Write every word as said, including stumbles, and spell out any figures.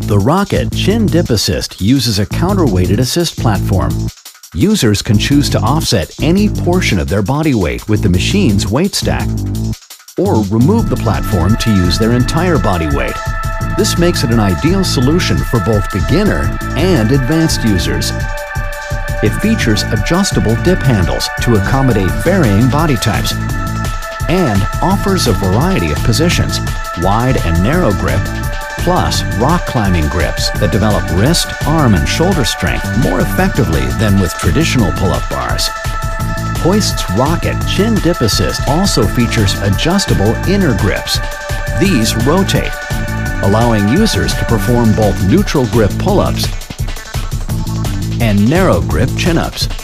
The Rocket Chin Dip Assist uses a counterweighted assist platform. Users can choose to offset any portion of their body weight with the machine's weight stack, or remove the platform to use their entire body weight. This makes it an ideal solution for both beginner and advanced users. It features adjustable dip handles to accommodate varying body types and offers a variety of positions, wide and narrow grip, plus rock climbing grips that develop wrist, arm, and shoulder strength more effectively than with traditional pull-up bars. Hoist's Rocket Chin Dip Assist also features adjustable inner grips. These rotate, allowing users to perform both neutral grip pull-ups and narrow grip chin-ups.